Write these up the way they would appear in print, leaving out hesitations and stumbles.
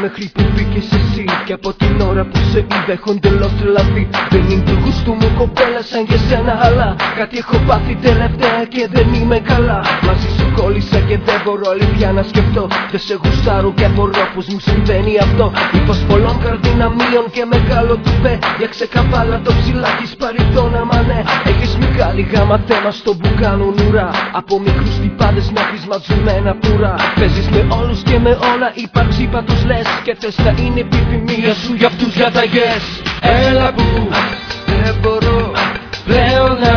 μέχρι που μπήκες εσύ. Και από την ώρα που σε είδα έχω εντελώς τρελαθεί. Δεν είναι του γούστου μου κοπέλα σαν και σένα, αλλά κάτι έχω πάθει τελευταία και δεν είμαι καλά. Μαζί σου κόλλησα και δεν μπορώ αλήθεια να σκεφτώ. Δεν σε γουστάρω και απορώ πως μου συμβαίνει αυτό. Μήπως πολλών καρδυναμίων και μεγάλο τουφέ. Για ξεκαβάλα το ψηλάκι σπαριτών άμα ναι. Έχεις μεγάλη γάμα θέμα στο που κάνουν ουρά. Από μικρούς τυπάδες μέχρι ματζουμένα πουρά. Παίζεις με όλους και με όλα, ύπαρξη πάντως λες. Και θες να είναι επιθυμία σου για αυτούς διαταγές. Έλα που δεν μπορώ πλέον να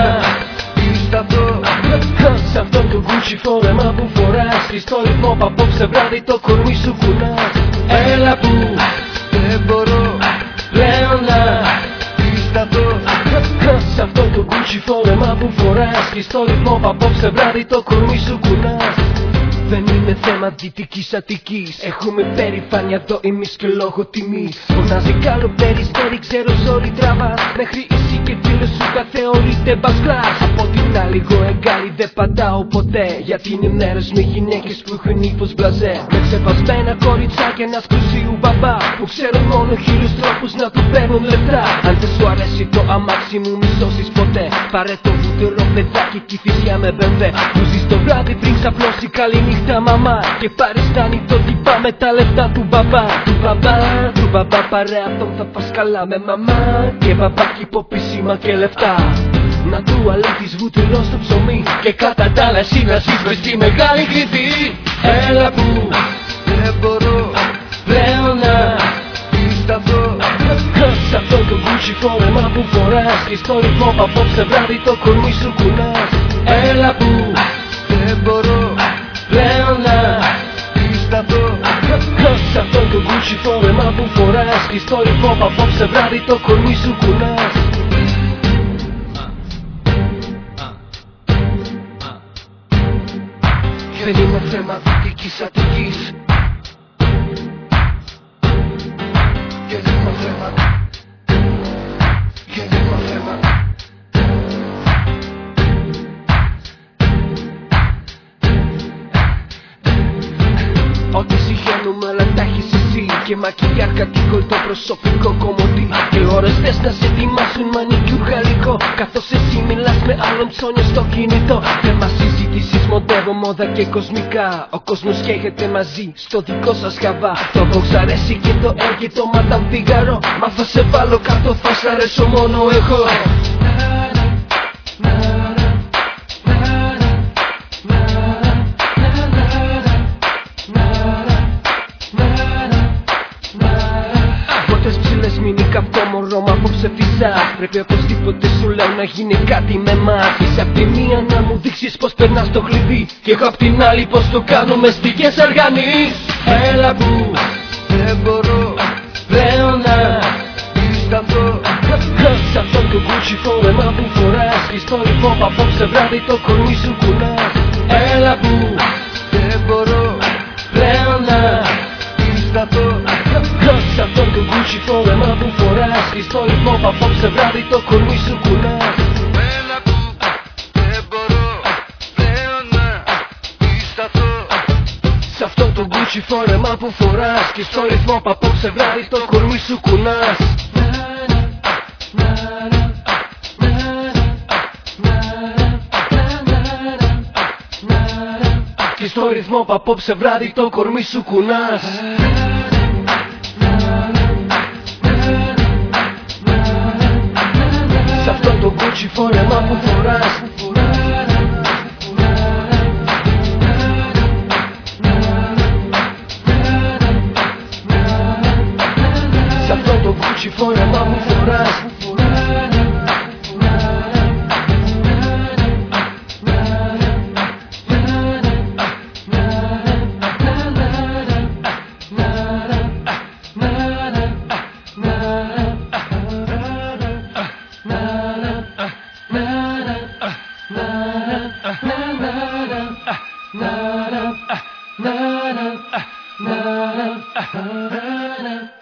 σταθώ σ' αυτό το Gucci φόρεμα που φοράς. Και στο ρυθμό που απόψε βράδυ το κορμί σου κουνάς. Έλα που δεν μπορώ πλέον να σταθώ σ' αυτό το Gucci φόρεμα που φοράς. Και στο ρυθμό που απόψε βράδυ το κορμί σου κουνάς. Δεν είναι θέμα Δυτικής Αττικής. Έχουμε περηφάνεια εδώ εμείς και λόγω τιμής. Φωνάζει καλό περιστέρι, ξέρω ζόρι τραβάς. Μέχρι εσύ και φίλες σου τα θεωρείτε μπασκλάς. Από την άλλη εγώ εγκάλι δεν πατάω ποτέ. Γιατί είναι μέρες με γυναίκες που έχουν ύφος μπλαζέ. Με ξεπασμένα κοριτσάκια ένας πλουσίου μπαμπά που ξέρουν μόνο χίλιους τρόπους να του παίρνουν λεφτά. Αν δεν σου αρέσει το αμάξι μου μη σώσεις ποτέ. Πάρε το βούτερο παιδάκι και φυσιά με μπεμβέ. Που ζεις το βράδυ πριν ξαπλώσει καλή νύχτα μαμά. Και παριστάνει το τυπά με τα λεφτά του μπαμπά. Του μπαμπά παρέα αυτόν θα πας καλά με μαμά. Και μπαμπάκι υποπισήμα και λεφτά. Να του αλήθεις βούτυρο στο ψωμί. Και κατά τα άλλα εσύ να ζεις μες στη μεγάλη κλειδί. Έλα που δεν μπορώ πλέον να σταθώ σ' αυτό το Gucci φόρεμα που φοράς. Και στο ρυθμό που απόψε βράδυ το κορμί σου κουνάς. Έλα που δεν μπορώ πλέον να σταθώ σ' αυτό το Gucci φόρεμα που φοράς. Και στο ρυθμό που απόψε βράδυ το κορμί σου κουνάς. Δεν είναι θέμα Δυτικής Αττικής. Και δεν είναι θέμα. Και δεν είναι θέμα. Ό,τι συγχαίνουμε αλλά τα έχεις εσύ. Και μακιγιάρ κατοίκολ το προσωπικό κομμωτή. Και ώρες θες να σε ετοιμάσουν μανικιούρ γαλλικό. Καθώς εσύ μιλάς με άλλον ψώνιο στο κινητό. Θέμα συζήτησης μοντεύω μόδα και κοσμικά. Ο κόσμος καίγεται μαζί στο δικό σας χαβά. Το Vogue αρέσει και το L και το Madame Figaro. Μα θα σε βάλω κάτω θα σ' αρέσω μόνο εγώ. Μείνει καυτό μωρό μ' απόψε φυσάς. Πρέπει οπωσδήποτε σου λέω να γίνει κάτι με εμάς. Είσαι απ' τη μία να μου δείξεις πως περνάς το κλειδί. Και εγώ απ' την άλλη πως το κάνω με στιγές αργανείς. Έλα που δεν μπορώ πλέον να σταθώ σ' αυτό το Gucci φόρεμα που φοράς. Και στο ρυθμό που απόψε βράδυ το κορμί σου κουνάς. Έλα που δεν μπορώ πλέον να σταθώ σ' αυτό το Gucci φόρεμα που φοράς. Και στο ρυθμό που απόψε βράδυ το κορμί σου κουνάς. Έλα που δεν μπορώ πλέον να σταθώ σ' αυτό το Gucci φόρεμα που φοράς. Και στο ρυθμό που απόψε βράδυ το κορμί σου κουνάς. Και στο ρυθμό που απόψε βράδυ το κορμί σου κουνάς. Σ' αυτό το Gucci φόρεμα που φοράς. Σ' αυτό το Gucci φόρεμα που φοράς. Na na na na na na na na